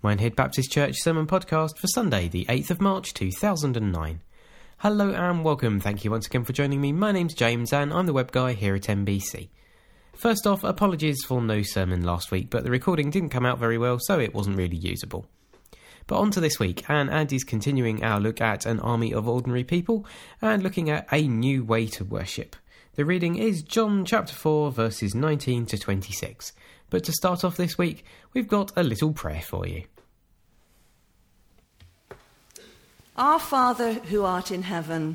Minehead Baptist Church Sermon Podcast for Sunday, the 8th of March 2009. Hello and welcome. Thank you once again for joining me. My name's James and I'm the web guy here at MBC. First off, apologies for no sermon last week, but the recording didn't come out very well, so it wasn't really usable. But on to this week, and Andy's continuing our look at an army of ordinary people and looking at a new way to worship. The reading is John chapter 4 verses 19 to 26. But to start off this week, we've got a little prayer for you. Our Father who art in heaven.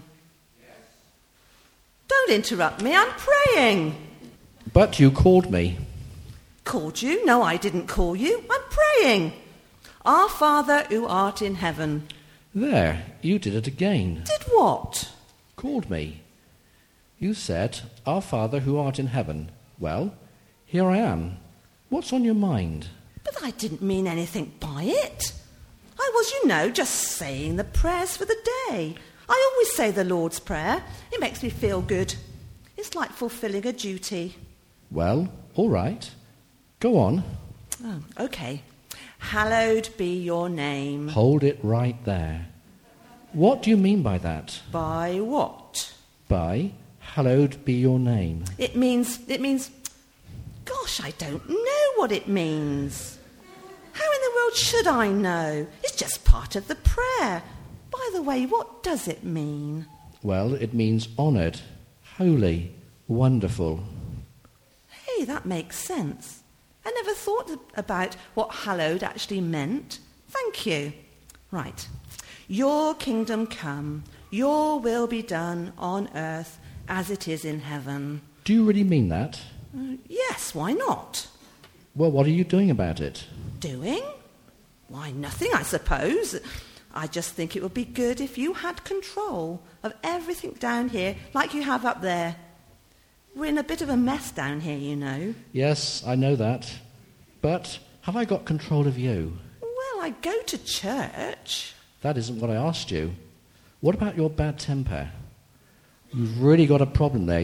Don't interrupt me, I'm praying. But you called me. Called you? No, I didn't call you. I'm praying. Our Father who art in heaven. There, you did it again. Did what? Called me. You said, Our Father who art in heaven. Well, here I am. What's on your mind? But I didn't mean anything by it. I was, just saying the prayers for the day. I always say the Lord's Prayer. It makes me feel good. It's like fulfilling a duty. Well, all right. Go on. Oh, okay. Hallowed be your name. Hold it right there. What do you mean by that? By what? By hallowed be your name. It means, gosh, I don't know what it means. How in the world should I know? It's just part of the prayer. By the way, what does it mean? Well, it means honoured, holy, wonderful. Hey, that makes sense. I never thought about what hallowed actually meant. Thank you. Right. Your kingdom come, your will be done on earth as it is in heaven. Do you really mean that? Yes, why not? Well, what are you doing about it? Doing? Why, nothing, I suppose. I just think it would be good if you had control of everything down here like you have up there. We're in a bit of a mess down here, Yes, I know that. But have I got control of you? Well, I go to church. That isn't what I asked you. What about your bad temper? You've really got a problem there,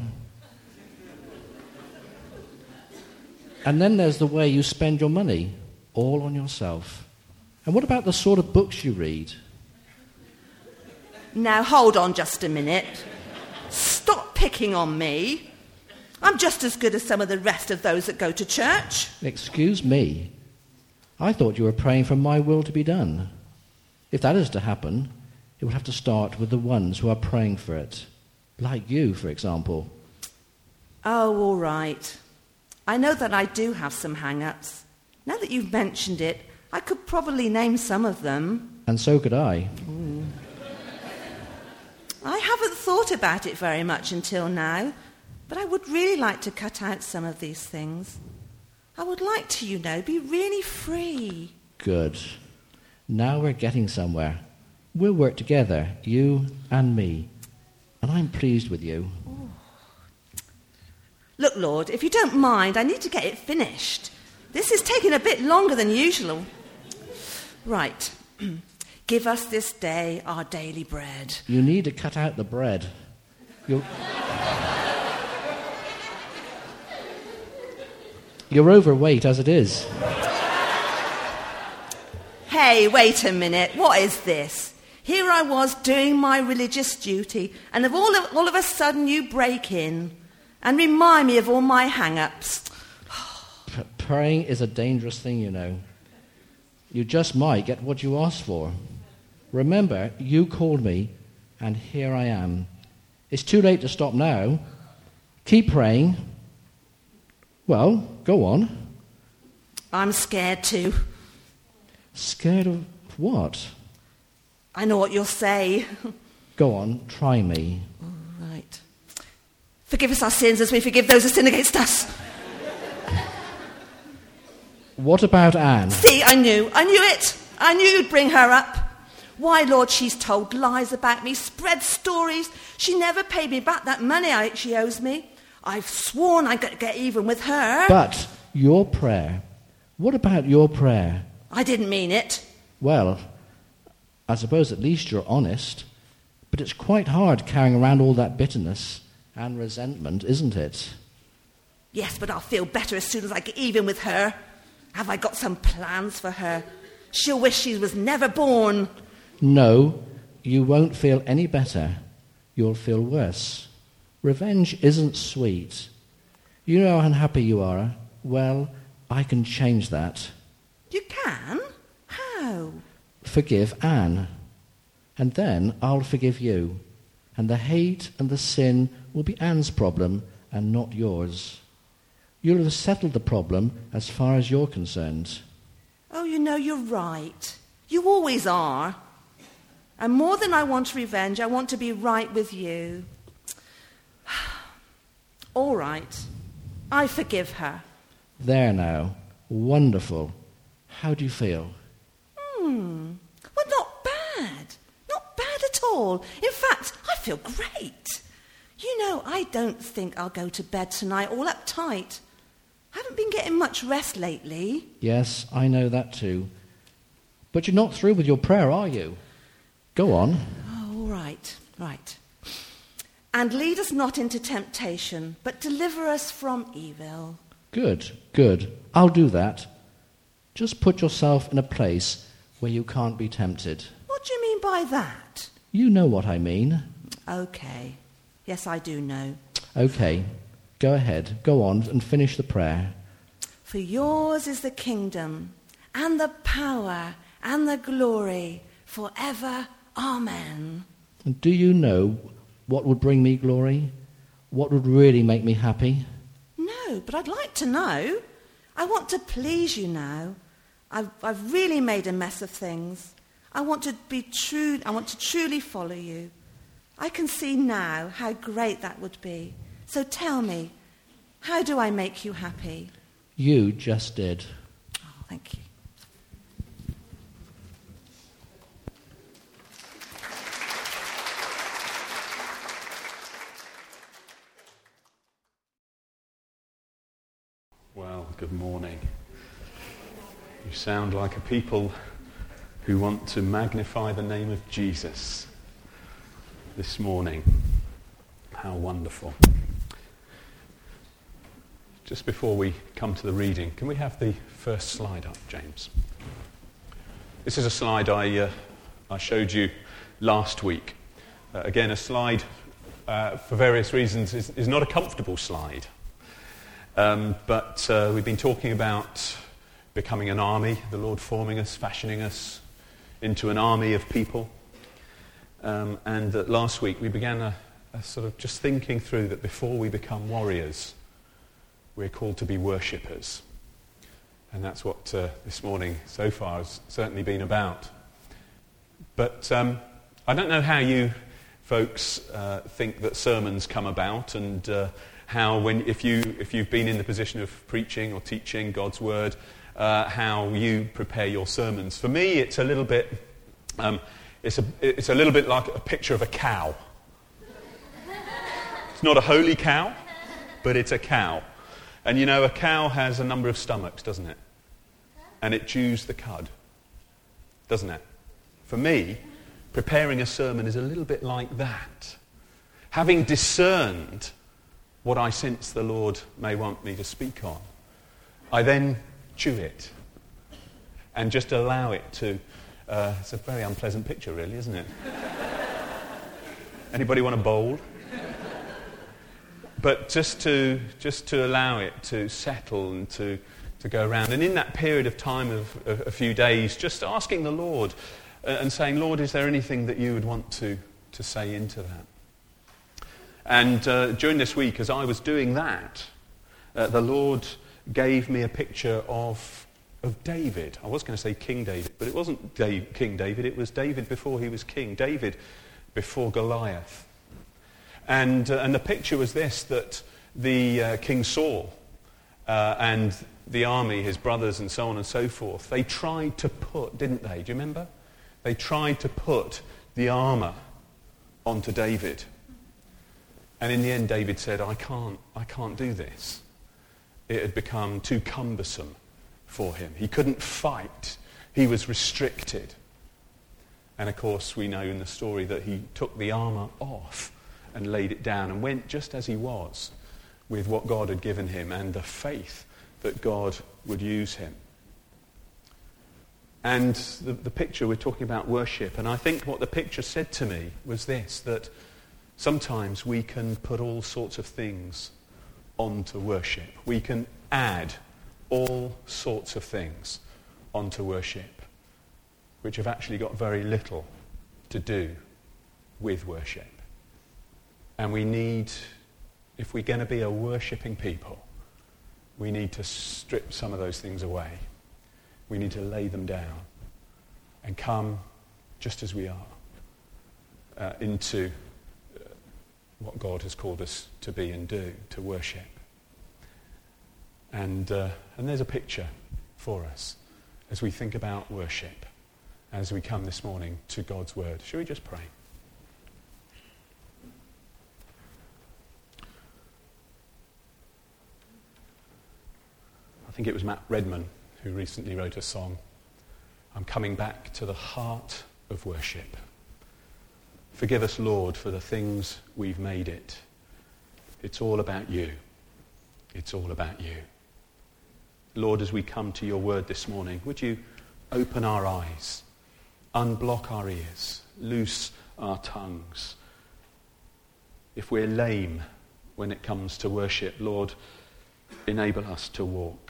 And then there's the way you spend your money, all on yourself. And what about the sort of books you read? Now, hold on just a minute. Stop picking on me. I'm just as good as some of the rest of those that go to church. Excuse me. I thought you were praying for my will to be done. If that is to happen, it would have to start with the ones who are praying for it. Like you, for example. Oh, all right. I know that I do have some hang-ups. Now that you've mentioned it, I could probably name some of them. And so could I. I haven't thought about it very much until now, but I would really like to cut out some of these things. I would like to, be really free. Good. Now we're getting somewhere. We'll work together, you and me. And I'm pleased with you. Ooh. Look, Lord, if you don't mind, I need to get it finished. This is taking a bit longer than usual. Right. Give us this day our daily bread. You need to cut out the bread. You're overweight as it is. Hey, wait a minute. What is this? Here I was doing my religious duty, and all of a sudden you break in and remind me of all my hang-ups. Praying is a dangerous thing, You just might get what you asked for. Remember, you called me, and here I am. It's too late to stop now. Keep praying. Well, go on. I'm scared too. Scared of what? I know what you'll say. Go on, try me. All right. Forgive us our sins as we forgive those who sin against us. What about Anne? See, I knew it. I knew you'd bring her up. Why, Lord, she's told lies about me, spread stories. She never paid me back that money she owes me. I've sworn I'd get even with her. But your prayer. What about your prayer? I didn't mean it. Well, I suppose at least you're honest. But it's quite hard carrying around all that bitterness and resentment, isn't it? Yes, but I'll feel better as soon as I get even with her. Have I got some plans for her? She'll wish she was never born. No, you won't feel any better. You'll feel worse. Revenge isn't sweet. You know how unhappy you are. Well, I can change that. You can? How? Forgive Anne. And then I'll forgive you. And the hate and the sin will be Anne's problem and not yours. You'll have settled the problem as far as you're concerned. Oh, you know, you're right. You always are. And more than I want revenge, I want to be right with you. All right. I forgive her. There now. Wonderful. How do you feel? Well, not bad. Not bad at all. In fact, I feel great. You know, I don't think I'll go to bed tonight all uptight. I haven't been getting much rest lately. Yes, I know that too. But you're not through with your prayer, are you? Go on. Oh, all right, right. And lead us not into temptation, but deliver us from evil. Good, good. I'll do that. Just put yourself in a place where you can't be tempted. What do you mean by that? You know what I mean. Okay. Yes, I do know. Okay. Go ahead. Go on and finish the prayer. For yours is the kingdom, and the power, and the glory, forever. Amen. And do you know what would bring me glory? What would really make me happy? No, but I'd like to know. I want to please you now. I've really made a mess of things. I want to be true. I want to truly follow you. I can see now how great that would be. So tell me, how do I make you happy? You just did. Oh, thank you. Well, good morning. You sound like a people who want to magnify the name of Jesus this morning. How wonderful. Just before we come to the reading, can we have the first slide up, James? This is a slide I showed you last week. Again, a slide, for various reasons, is not a comfortable slide. But we've been talking about becoming an army, the Lord forming us, fashioning us into an army of people. And last week we began a sort of just thinking through that before we become warriors, we're called to be worshippers. And that's what this morning so far has certainly been about. But I don't know how you folks think that sermons come about, and how if you've been in the position of preaching or teaching God's word, how you prepare your sermons. For me, it's a little bit it's a little bit like a picture of a cow. It's not a holy cow, but it's a cow. And you know, a cow has a number of stomachs, doesn't it? And it chews the cud, doesn't it? For me, preparing a sermon is a little bit like that. Having discerned what I sense the Lord may want me to speak on, I then chew it and just allow it to... it's a very unpleasant picture, really, isn't it? Anybody want a bowl? But just to allow it to settle and to go around. And in that period of time of a few days, just asking the Lord and saying, Lord, is there anything that you would want to say into that? And during this week, as I was doing that, the Lord gave me a picture of David. I was going to say King David, but it wasn't King David. It was David before he was king. David before Goliath. And the picture was this, that the King Saul and the army, his brothers and so on and so forth, they tried to put, didn't they? Do you remember? They tried to put the armour onto David. And in the end, David said, I can't do this. It had become too cumbersome for him. He couldn't fight. He was restricted. And of course, we know in the story that he took the armour off and laid it down and went just as he was with what God had given him and the faith that God would use him. And the picture, we're talking about worship, and I think what the picture said to me was this, that sometimes we can put all sorts of things onto worship. We can add all sorts of things onto worship, which have actually got very little to do with worship. And we need, if we're going to be a worshipping people, we need to strip some of those things away. We need to lay them down and come just as we are into what God has called us to be and do, to worship. And there's a picture for us as we think about worship, as we come this morning to God's word. Shall we just pray? I think it was Matt Redman who recently wrote a song, I'm coming back to the heart of worship. Forgive us, Lord, for the things we've made it. It's all about you. It's all about you. Lord, as we come to your word this morning, would you open our eyes, unblock our ears, loose our tongues. If we're lame when it comes to worship, Lord, enable us to walk.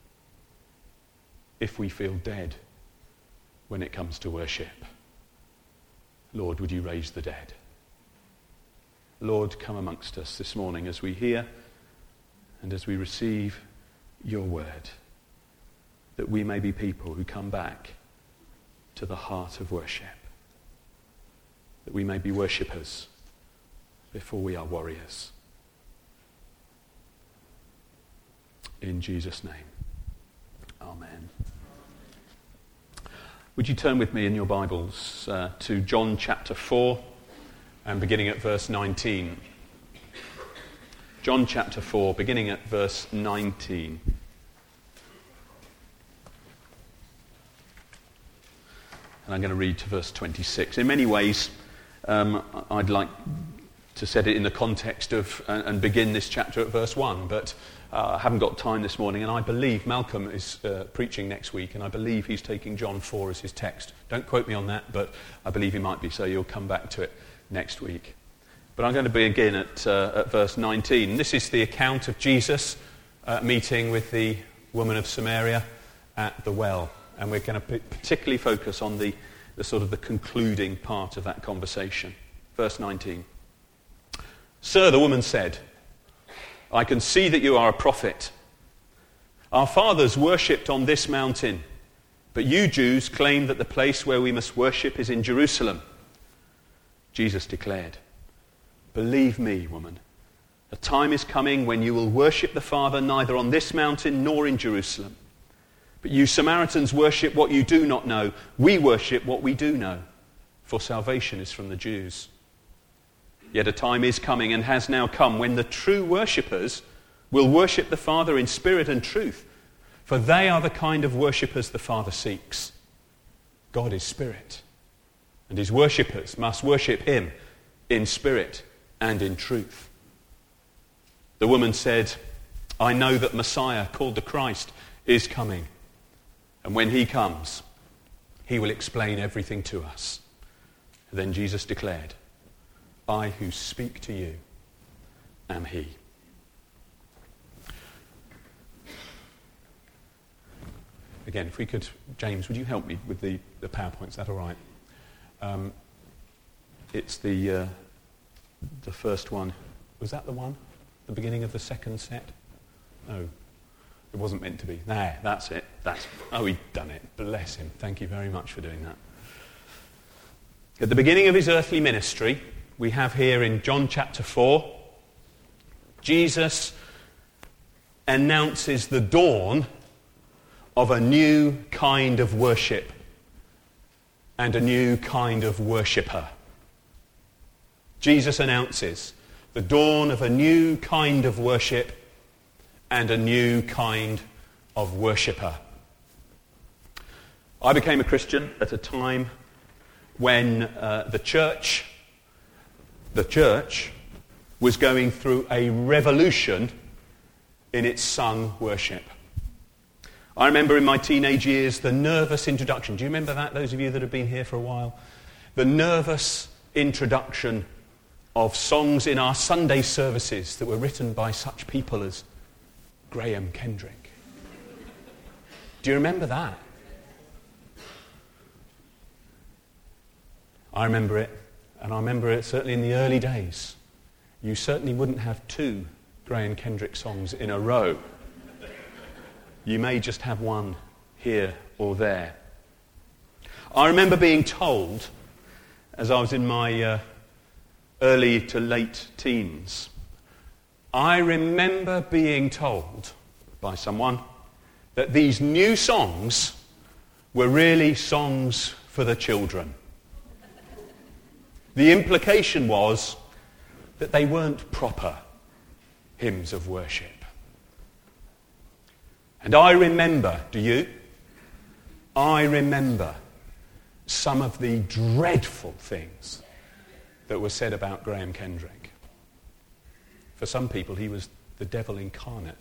If we feel dead when it comes to worship, Lord, would you raise the dead? Lord, come amongst us this morning as we hear and as we receive your word, that we may be people who come back to the heart of worship, that we may be worshippers before we are warriors. In Jesus' name, amen. Would you turn with me in your Bibles to John chapter 4 and beginning at verse 19. John chapter 4, beginning at verse 19. And I'm going to read to verse 26. In many ways, I'd like to set it in the context of and begin this chapter at verse 1, but I haven't got time this morning, and I believe Malcolm is preaching next week, and I believe he's taking John 4 as his text. Don't quote me on that, but I believe he might be, so you'll come back to it next week. But I'm going to begin at verse 19. This is the account of Jesus meeting with the woman of Samaria at the well, and we're going to particularly focus on the sort of the concluding part of that conversation. Verse 19. Sir, the woman said, I can see that you are a prophet. Our fathers worshipped on this mountain, but you Jews claim that the place where we must worship is in Jerusalem. Jesus declared, Believe me, woman, a time is coming when you will worship the Father neither on this mountain nor in Jerusalem. But you Samaritans worship what you do not know. We worship what we do know, for salvation is from the Jews. Yet a time is coming and has now come when the true worshippers will worship the Father in spirit and truth, for they are the kind of worshippers the Father seeks. God is spirit, and his worshippers must worship him in spirit and in truth. The woman said, I know that Messiah, called the Christ, is coming, and when he comes, he will explain everything to us. Then Jesus declared, I who speak to you am he. Again, if we could, James, would you help me with the PowerPoint? Is that all right? It's the first one. Was that the one? The beginning of the second set? No, it wasn't meant to be. There, that's it. He'd done it. Bless him. Thank you very much for doing that. At the beginning of his earthly ministry, we have here in John chapter 4, Jesus announces the dawn of a new kind of worship and a new kind of worshipper. Jesus announces the dawn of a new kind of worship and a new kind of worshipper. I became a Christian at a time when the church was going through a revolution in its sung worship. I remember in my teenage years the nervous introduction. Do you remember that, those of you that have been here for a while? The nervous introduction of songs in our Sunday services that were written by such people as Graham Kendrick. Do you remember that? I remember it, and I remember it certainly in the early days. You certainly wouldn't have 2 Graham Kendrick songs in a row. You may just have one here or there. I remember being told, as I was in my early to late teens, I remember being told by someone that these new songs were really songs for the children. The implication was that they weren't proper hymns of worship. And I remember, do you? I remember some of the dreadful things that were said about Graham Kendrick. For some people, he was the devil incarnate.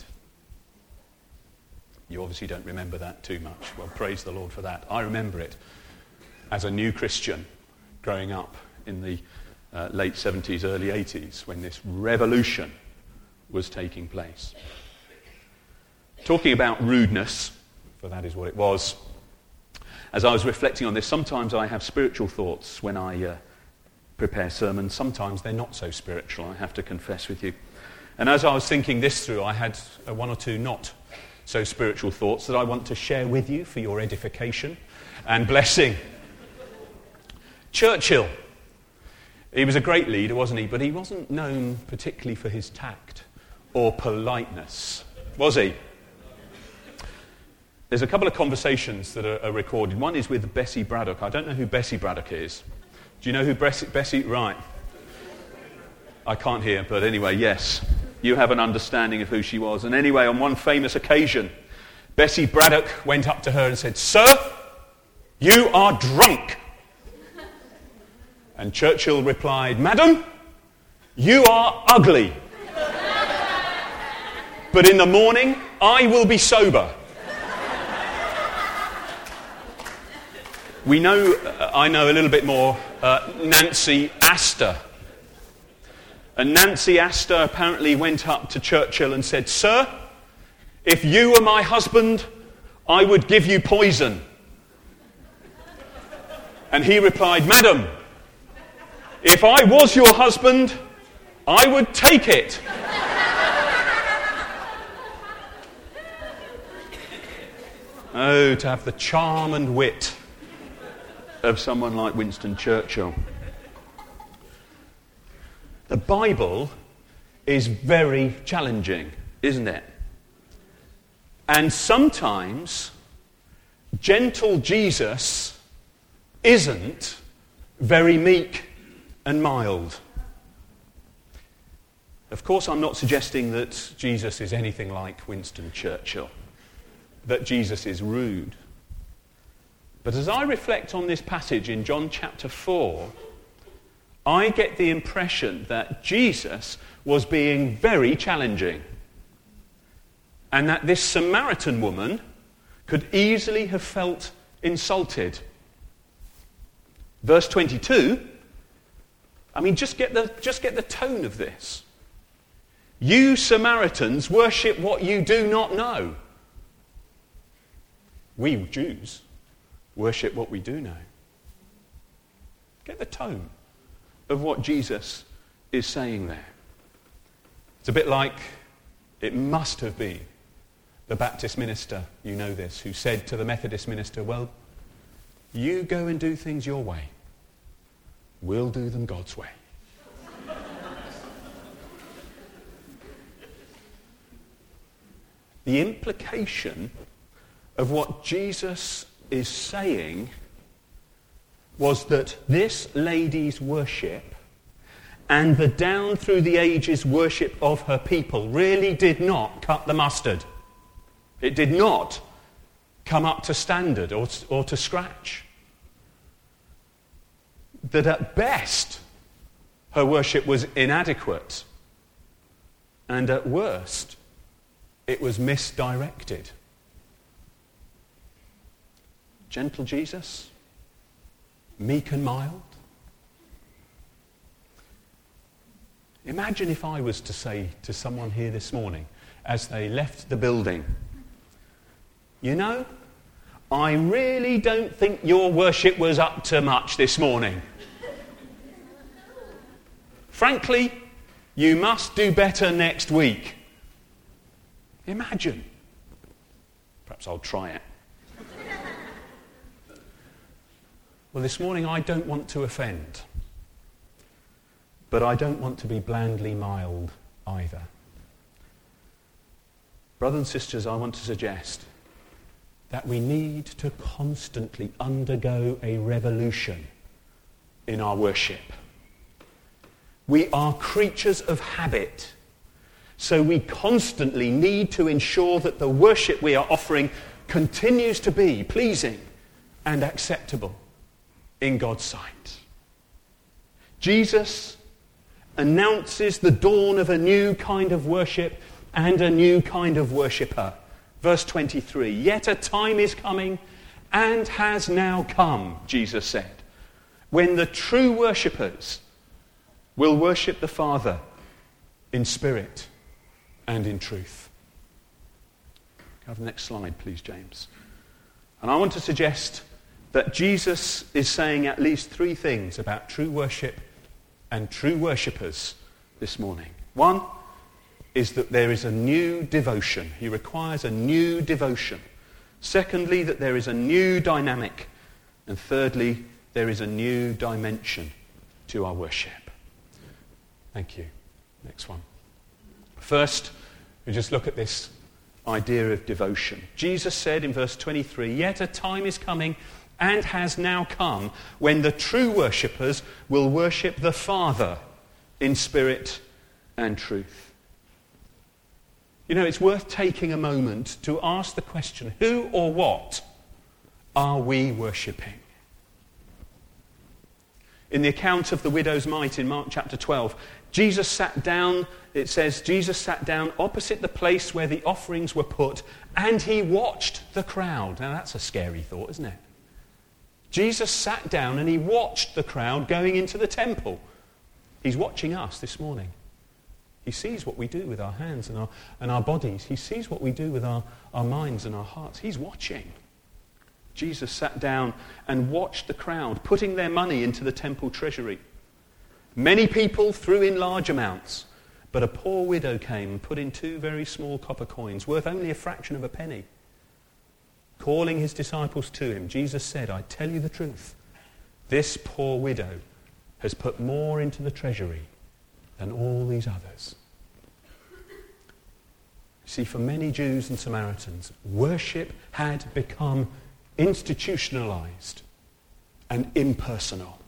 You obviously don't remember that too much. Well, praise the Lord for that. I remember it as a new Christian growing up in the late 70s, early 80s, when this revolution was taking place. Talking about rudeness, for that is what it was, as I was reflecting on this, sometimes I have spiritual thoughts when I prepare sermons. Sometimes they're not so spiritual, I have to confess with you. And as I was thinking this through, I had 1 or 2 not so spiritual thoughts that I want to share with you for your edification and blessing. Churchill. He was a great leader, wasn't he? But he wasn't known particularly for his tact or politeness, was he? There's a couple of conversations that are recorded. One is with Bessie Braddock. I don't know who Bessie Braddock is. Do you know who Bessie... Right. I can't hear, but anyway, yes. You have an understanding of who she was. And anyway, on one famous occasion, Bessie Braddock went up to her and said, "Sir, you are drunk." And Churchill replied, "Madam, you are ugly. But in the morning, I will be sober." I know a little bit more Nancy Astor. And Nancy Astor apparently went up to Churchill and said, "Sir, if you were my husband, I would give you poison." And he replied, "Madam, if I was your husband, I would take it." Oh, to have the charm and wit of someone like Winston Churchill. The Bible is very challenging, isn't it? And sometimes gentle Jesus isn't very meek and mild. Of course, I'm not suggesting that Jesus is anything like Winston Churchill, that Jesus is rude. But as I reflect on this passage in John chapter 4, I get the impression that Jesus was being very challenging, and that this Samaritan woman could easily have felt insulted. Verse 22, I mean, just get the tone of this. You Samaritans worship what you do not know. We Jews worship what we do know. Get the tone of what Jesus is saying there. It's a bit like it must have been the Baptist minister, you know this, who said to the Methodist minister, "Well, you go and do things your way. We'll do them God's way." The implication of what Jesus is saying was that this lady's worship and the down through the ages worship of her people really did not cut the mustard. It did not come up to standard or to scratch. That at best her worship was inadequate, and at worst it was misdirected. Gentle Jesus? Meek and mild? Imagine if I was to say to someone here this morning, as they left the building, you know, I really don't think your worship was up to much this morning. Frankly, you must do better next week. Imagine. Perhaps I'll try it. Well, this morning I don't want to offend, but I don't want to be blandly mild either. Brothers and sisters, I want to suggest that we need to constantly undergo a revolution in our worship. We are creatures of habit, so we constantly need to ensure that the worship we are offering continues to be pleasing and acceptable in God's sight. Jesus announces the dawn of a new kind of worship and a new kind of worshipper. Verse 23, yet a time is coming and has now come, Jesus said, when the true worshippers will worship the Father in spirit and in truth. Have the next slide, please, James. And I want to suggest that Jesus is saying at least three things about true worship and true worshippers this morning. One is that there is a new devotion. He requires a new devotion. Secondly, that there is a new dynamic. And thirdly, there is a new dimension to our worship. Thank you. Next one. First, we just look at this idea of devotion. Jesus said in verse 23, yet a time is coming and has now come when the true worshippers will worship the Father in spirit and truth. You know, it's worth taking a moment to ask the question, who or what are we worshipping? In the account of the widow's mite in Mark chapter 12, Jesus sat down, it says, Jesus sat down opposite the place where the offerings were put, and he watched the crowd. Now that's a scary thought, isn't it? Jesus sat down and he watched the crowd going into the temple. He's watching us this morning. He sees what we do with our hands and our bodies. He sees what we do with our minds and our hearts. He's watching. Jesus sat down and watched the crowd putting their money into the temple treasury. Many people threw in large amounts, but a poor widow came and put in 2 very small copper coins, worth only a fraction of a penny. Calling his disciples to him, Jesus said, I tell you the truth, this poor widow has put more into the treasury than all these others. See, for many Jews and Samaritans, worship had become institutionalized and impersonal.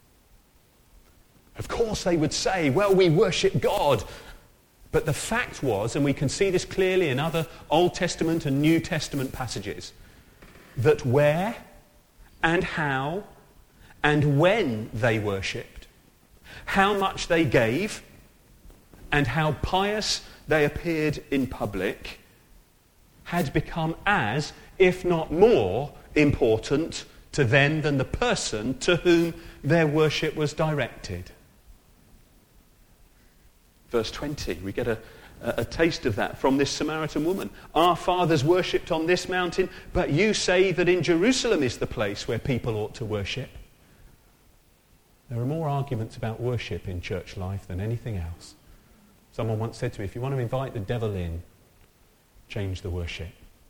Of course they would say, well, we worship God. But the fact was, and we can see this clearly in other Old Testament and New Testament passages, that where and how and when they worshipped, how much they gave, and how pious they appeared in public, had become as, if not more, important to them than the person to whom their worship was directed. Verse 20, we get a taste of that from this Samaritan woman. Our fathers worshipped on this mountain, but you say that in Jerusalem is the place where people ought to worship. There are more arguments about worship in church life than anything else. Someone once said to me, if you want to invite the devil in, change the worship.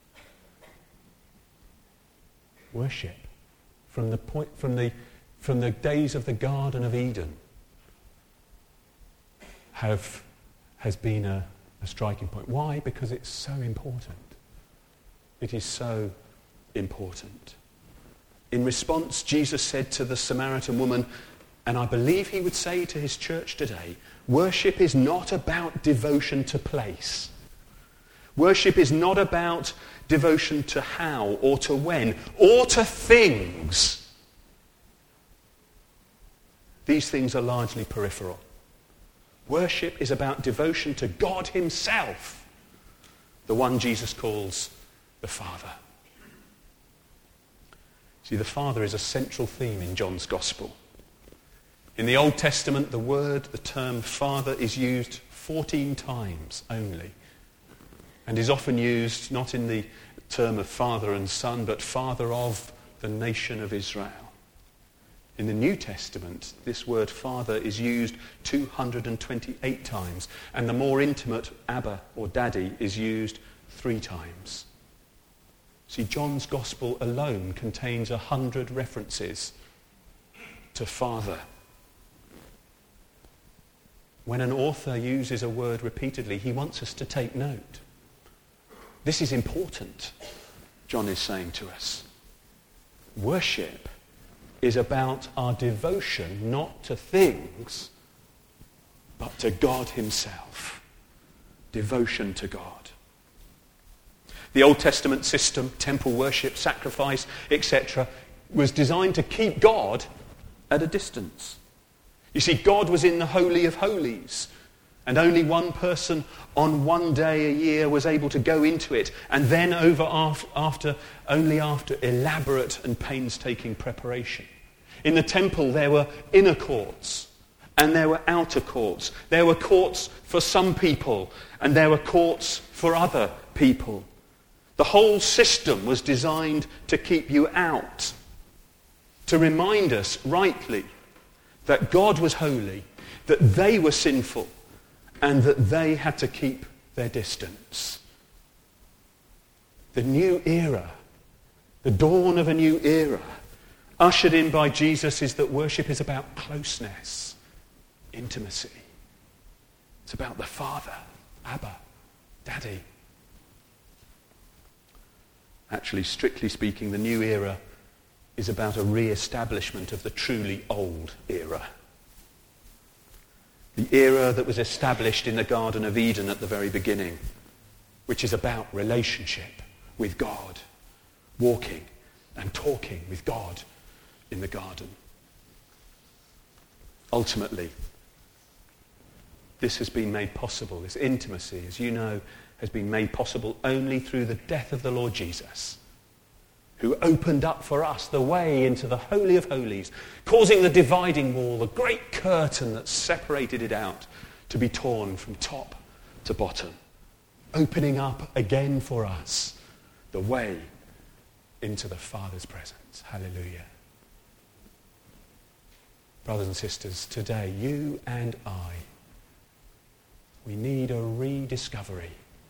Worship from the days of the Garden of Eden has been a striking point. Why? Because it's so important. It is so important. In response, Jesus said to the Samaritan woman, and I believe he would say to his church today, worship is not about devotion to place. Worship is not about devotion to how or to when or to things. These things are largely peripheral. Worship is about devotion to God himself, the one Jesus calls the Father. See, the Father is a central theme in John's Gospel. In the Old Testament, the term Father is used 14 times only, and is often used not in the term of Father and Son, but Father of the nation of Israel. In the New Testament, this word Father is used 228 times, and the more intimate Abba or Daddy is used 3 times. See, John's Gospel alone contains 100 references to Father. When an author uses a word repeatedly, he wants us to take note. This is important, John is saying to us. Worship is about our devotion not to things, but to God himself. Devotion to God. The Old Testament system, temple worship, sacrifice, etc., was designed to keep God at a distance. You see, God was in the Holy of Holies, and only one person on one day a year was able to go into it, and then only after elaborate and painstaking preparation. In the temple there were inner courts and there were outer courts. There were courts for some people and there were courts for other people. The whole system was designed to keep you out, to remind us rightly that God was holy, that they were sinful, and that they had to keep their distance. The new era, the dawn of a new era, ushered in by Jesus, is that worship is about closeness, intimacy. It's about the Father, Abba, Daddy. Actually, strictly speaking, the new era is about a re-establishment of the truly old era. The era that was established in the Garden of Eden at the very beginning, which is about relationship with God, walking and talking with God in the garden. Ultimately, this has been made possible, this intimacy, as you know, has been made possible only through the death of the Lord Jesus, who opened up for us the way into the Holy of Holies, causing the dividing wall, the great curtain that separated it out, to be torn from top to bottom, opening up again for us the way into the Father's presence. Hallelujah. Brothers and sisters, today, you and I, we need a rediscovery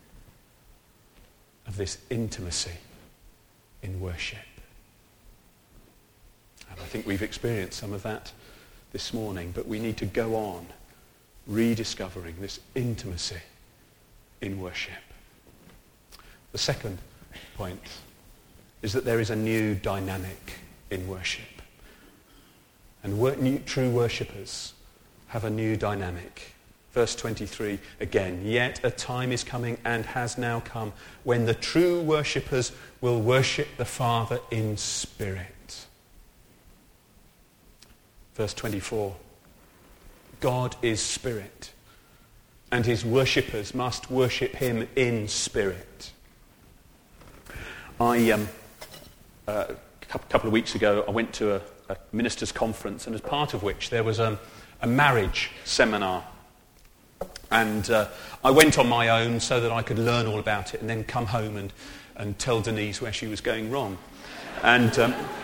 of this intimacy in worship. And I think we've experienced some of that this morning, but we need to go on rediscovering this intimacy in worship. The second point is that there is a new dynamic in worship. And true worshippers have a new dynamic. Verse 23 again, yet a time is coming and has now come when the true worshippers will worship the Father in spirit. Verse 24, God is spirit, and his worshippers must worship him in spirit. A couple of weeks ago, I went to a ministers' conference, and as part of which there was a marriage seminar. And I went on my own so that I could learn all about it and then come home and tell Denise where she was going wrong. And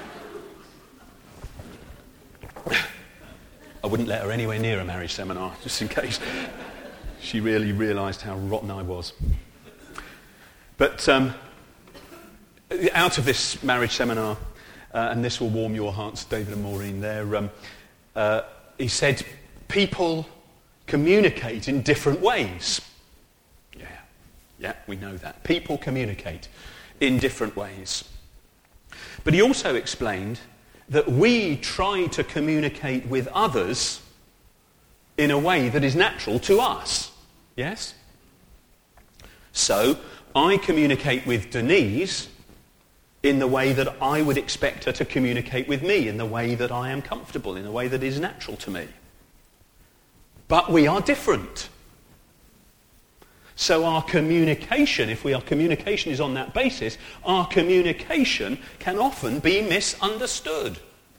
I wouldn't let her anywhere near a marriage seminar, just in case she really realised how rotten I was. But out of this marriage seminar, and this will warm your hearts, David and Maureen, he said, people communicate in different ways. Yeah, we know that. People communicate in different ways. But he also explained that we try to communicate with others in a way that is natural to us. Yes? So, I communicate with Denise in the way that I would expect her to communicate with me, in the way that I am comfortable, in a way that is natural to me. But we are different. So our communication, if our communication is on that basis, our communication can often be misunderstood.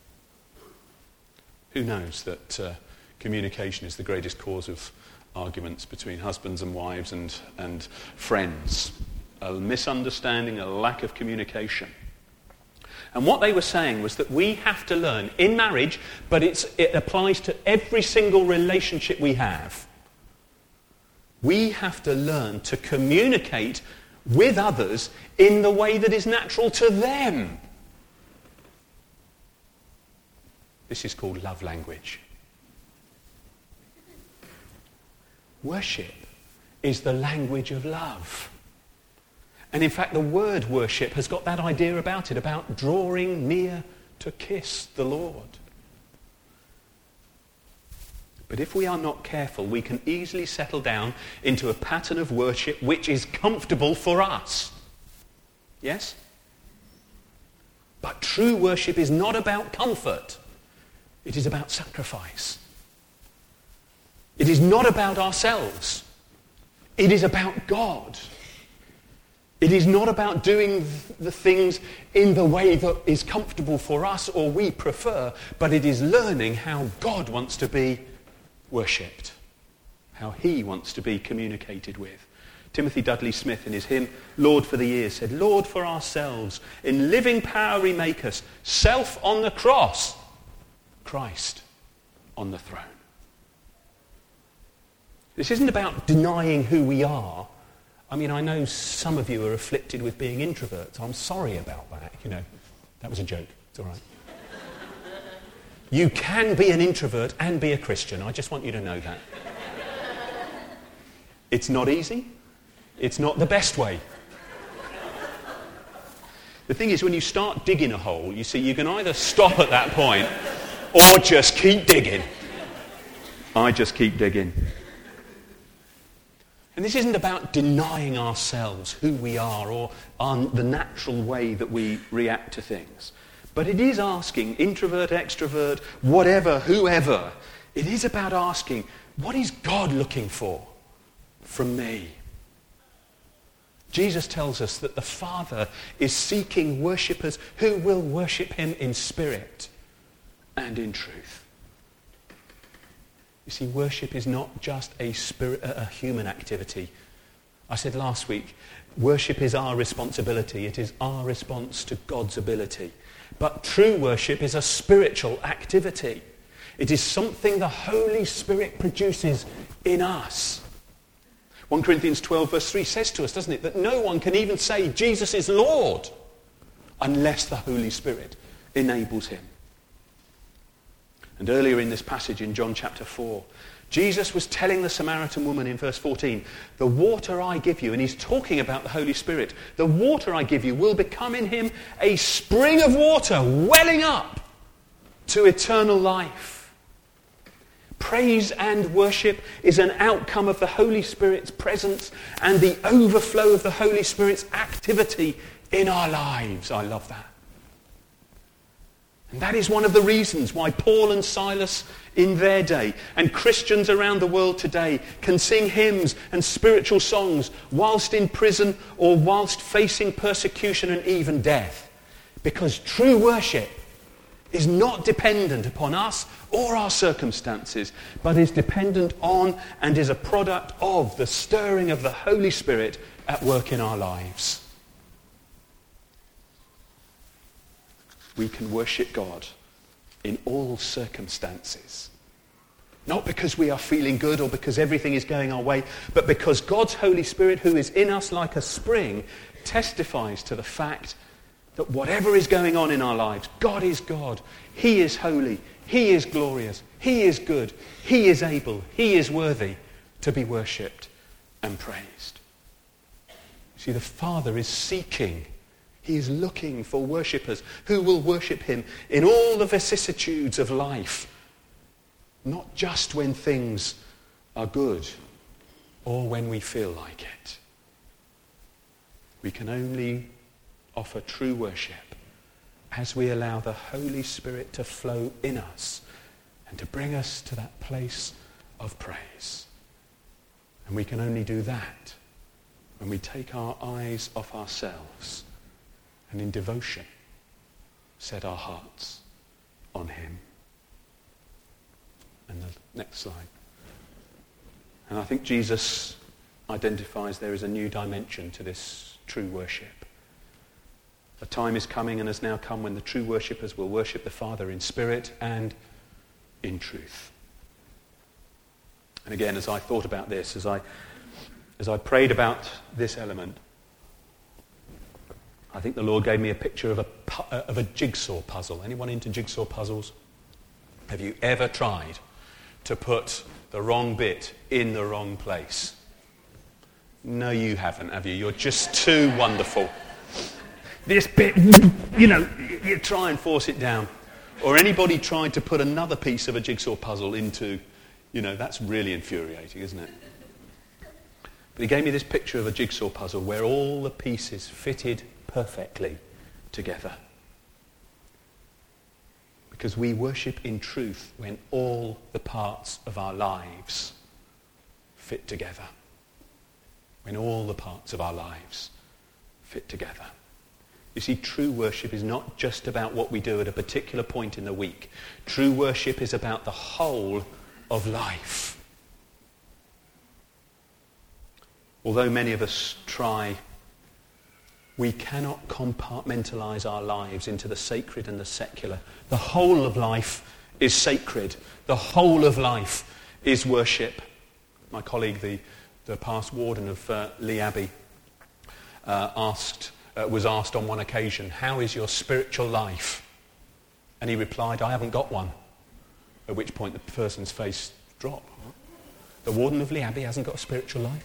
Who knows that communication is the greatest cause of arguments between husbands and wives and friends? A misunderstanding, a lack of communication. And what they were saying was that we have to learn in marriage, but it applies to every single relationship we have. We have to learn to communicate with others in the way that is natural to them. This is called love language. Worship is the language of love. And in fact, the word worship has got that idea about it, about drawing near to kiss the Lord. But if we are not careful, we can easily settle down into a pattern of worship which is comfortable for us. Yes? But true worship is not about comfort. It is about sacrifice. It is not about ourselves. It is about God. It is not about doing the things in the way that is comfortable for us or we prefer, but it is learning how God wants to be worshipped, how he wants to be communicated with. Timothy Dudley Smith in his hymn, Lord for the Years, said, Lord for ourselves, in living power remake us, self on the cross, Christ on the throne. This isn't about denying who we are. I mean, I know some of you are afflicted with being introverts. I'm sorry about that. You know, that was a joke. It's all right. You can be an introvert and be a Christian. I just want you to know that. It's not easy. It's not the best way. The thing is, when you start digging a hole, you see, you can either stop at that point or just keep digging. I just keep digging. And this isn't about denying ourselves who we are or the natural way that we react to things. But it is asking, introvert, extrovert, whatever, whoever, it is about asking, what is God looking for from me? Jesus tells us that the Father is seeking worshippers who will worship him in spirit and in truth. You see, worship is not just a human activity. I said last week, worship is our responsibility. It is our response to God's ability. But true worship is a spiritual activity. It is something the Holy Spirit produces in us. 1 Corinthians 12 verse 3 says to us, doesn't it, that no one can even say Jesus is Lord unless the Holy Spirit enables him. And earlier in this passage in John chapter 4, Jesus was telling the Samaritan woman in verse 14, the water I give you, and he's talking about the Holy Spirit, the water I give you will become in him a spring of water welling up to eternal life. Praise and worship is an outcome of the Holy Spirit's presence and the overflow of the Holy Spirit's activity in our lives. I love that. And that is one of the reasons why Paul and Silas in their day and Christians around the world today can sing hymns and spiritual songs whilst in prison or whilst facing persecution and even death. Because true worship is not dependent upon us or our circumstances, but is dependent on and is a product of the stirring of the Holy Spirit at work in our lives. We can worship God in all circumstances. Not because we are feeling good or because everything is going our way, but because God's Holy Spirit, who is in us like a spring, testifies to the fact that whatever is going on in our lives, God is God. He is holy. He is glorious. He is good. He is able. He is worthy to be worshipped and praised. See, the Father is seeking. He is looking for worshippers who will worship him in all the vicissitudes of life. Not just when things are good or when we feel like it. We can only offer true worship as we allow the Holy Spirit to flow in us and to bring us to that place of praise. And we can only do that when we take our eyes off ourselves and in devotion set our hearts on him. And the next slide. And I think Jesus identifies there is a new dimension to this true worship. A time is coming and has now come when the true worshippers will worship the Father in spirit and in truth. And again, as I thought about this, as I prayed about this element, I think the Lord gave me a picture of a jigsaw puzzle. Anyone into jigsaw puzzles? Have you ever tried to put the wrong bit in the wrong place? No, you haven't, have you? You're just too wonderful. This bit, you try and force it down. Or anybody tried to put another piece of a jigsaw puzzle into, that's really infuriating, isn't it? But he gave me this picture of a jigsaw puzzle where all the pieces fitted perfectly together. Because we worship in truth when all the parts of our lives fit together. When all the parts of our lives fit together. You see, true worship is not just about what we do at a particular point in the week. True worship is about the whole of life. Although many of us try, we cannot compartmentalize our lives into the sacred and the secular. The whole of life is sacred. The whole of life is worship. My colleague, the past warden of Lee Abbey, was asked on one occasion, "How is your spiritual life?" And he replied, "I haven't got one." At which point the person's face dropped. The warden of Lee Abbey hasn't got a spiritual life?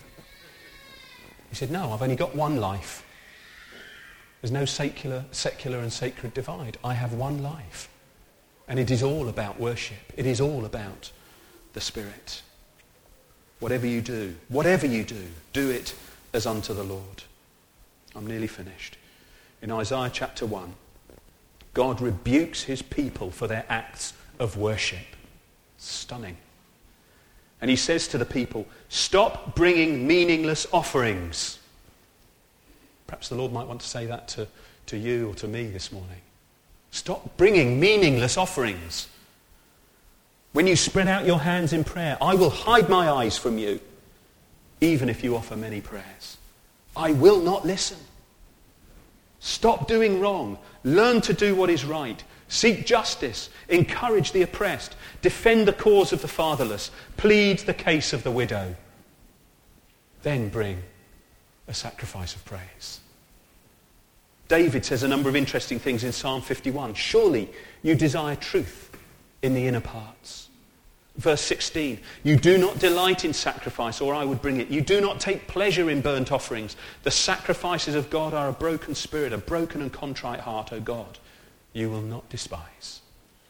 He said, "No, I've only got one life. There's no secular and sacred divide. I have one life. And it is all about worship. It is all about the Spirit. Whatever you do, do it as unto the Lord." I'm nearly finished. In Isaiah chapter 1, God rebukes his people for their acts of worship. Stunning. And he says to the people, "Stop bringing meaningless offerings." Perhaps the Lord might want to say that to you or to me this morning. Stop bringing meaningless offerings. When you spread out your hands in prayer, I will hide my eyes from you, even if you offer many prayers. I will not listen. Stop doing wrong. Learn to do what is right. Seek justice. Encourage the oppressed. Defend the cause of the fatherless. Plead the case of the widow. Then bring a sacrifice of praise. David says a number of interesting things in Psalm 51. Surely you desire truth in the inner parts. Verse 16, you do not delight in sacrifice, or I would bring it. You do not take pleasure in burnt offerings. The sacrifices of God are a broken spirit, a broken and contrite heart, O God, you will not despise.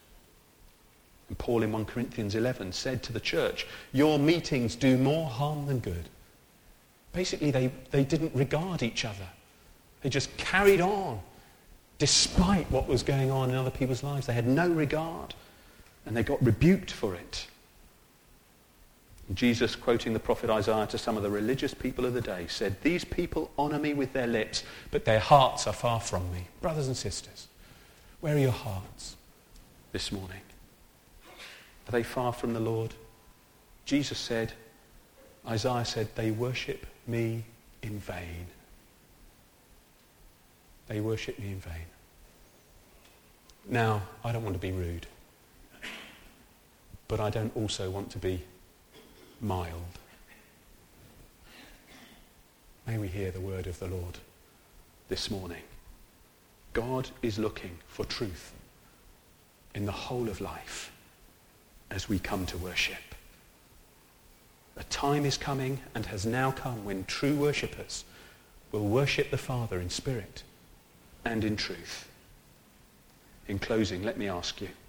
And Paul in 1 Corinthians 11 said to the church, your meetings do more harm than good. Basically, they didn't regard each other. They just carried on, despite what was going on in other people's lives. They had no regard, and they got rebuked for it. Jesus, quoting the prophet Isaiah to some of the religious people of the day, said, these people honour me with their lips, but their hearts are far from me. Brothers and sisters, where are your hearts this morning? Are they far from the Lord? Jesus said, Isaiah said, they worship me in vain. They worship me in vain. Now, I don't want to be rude, but I don't also want to be mild. May we hear the word of the Lord this morning. God is looking for truth in the whole of life as we come to worship. A time is coming and has now come when true worshippers will worship the Father in spirit and in truth. In closing, let me ask you,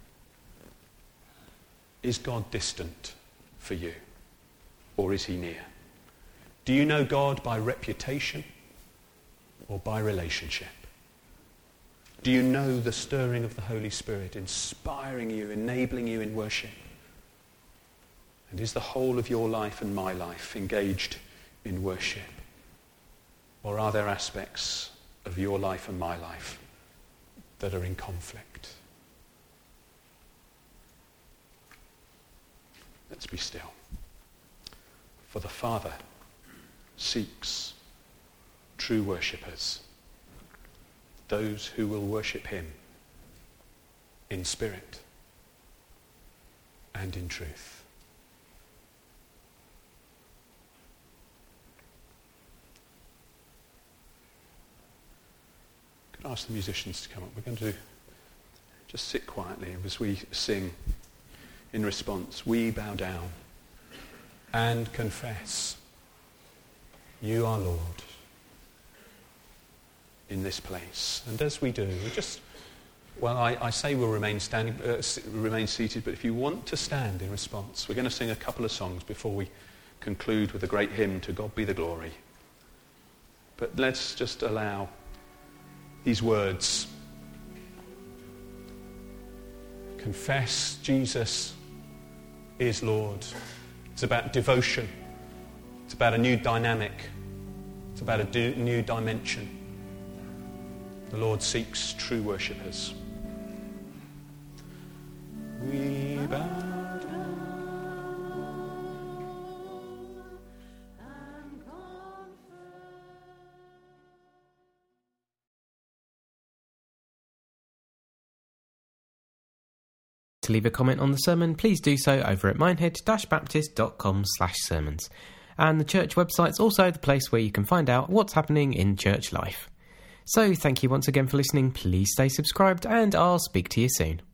is God distant for you, or is he near? Do you know God by reputation or by relationship? Do you know the stirring of the Holy Spirit inspiring you, enabling you in worship? And is the whole of your life and my life engaged in worship? Or are there aspects of your life and my life that are in conflict? Let's be still. For the Father seeks true worshippers, those who will worship him in spirit and in truth. Could I ask the musicians to come up? We're going to just sit quietly as we sing in response. We bow down and confess you are Lord in this place. And as we do, we just, well, I say we'll remain seated, but if you want to stand in response, we're going to sing a couple of songs before we conclude with a great hymn, To God Be the Glory. But let's just allow these words. Confess Jesus is Lord. It's about devotion. It's about a new dynamic. It's about a new dimension. The Lord seeks true worshippers. We bow down and confess. To leave a comment on the sermon, please do so over at minehead-baptist.com/sermons. And the church website's also the place where you can find out what's happening in church life. So thank you once again for listening. Please stay subscribed and I'll speak to you soon.